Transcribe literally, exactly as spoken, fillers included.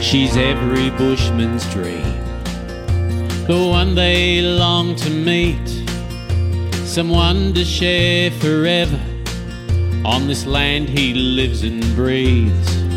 She's every bushman's dream, but one they long to meet, someone to share forever on this land he lives and breathes.